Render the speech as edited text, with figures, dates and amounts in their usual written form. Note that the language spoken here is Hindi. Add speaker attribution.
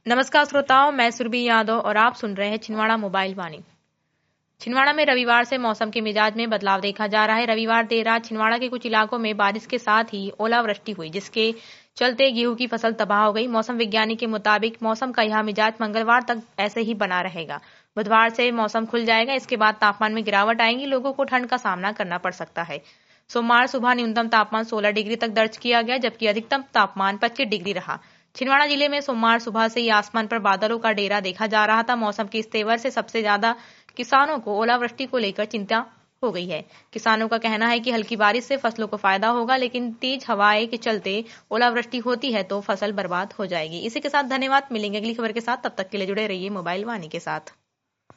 Speaker 1: नमस्कार श्रोताओं, मैं सुरभि यादव और आप सुन रहे हैं छिंदवाड़ा मोबाइल वाणी। छिंदवाड़ा में रविवार से मौसम के मिजाज में बदलाव देखा जा रहा है। रविवार देर रात छिंदवाड़ा के कुछ इलाकों में बारिश के साथ ही ओलावृष्टि हुई, जिसके चलते गेहूं की फसल तबाह हो गई। मौसम विज्ञानी के मुताबिक मौसम का यह मिजाज मंगलवार तक ऐसे ही बना रहेगा। बुधवार से मौसम खुल जाएगा। इसके बाद तापमान में गिरावट आएगी, लोगों को ठंड का सामना करना पड़ सकता है। सोमवार सुबह न्यूनतम तापमान 16 डिग्री तक दर्ज किया गया, जबकि अधिकतम तापमान 25 डिग्री रहा। छिंदवाड़ा जिले में सोमवार सुबह से ही आसमान पर बादलों का डेरा देखा जा रहा था। मौसम के इस तेवर से सबसे ज्यादा किसानों को ओलावृष्टि को लेकर चिंता हो गई है। किसानों का कहना है कि हल्की बारिश से फसलों को फायदा होगा, लेकिन तेज हवाएं के चलते ओलावृष्टि होती है तो फसल बर्बाद हो जाएगी। इसी के साथ धन्यवाद। मिलेंगे अगली खबर के साथ, तब तक के लिए जुड़े रहिए मोबाइल वाणी के साथ।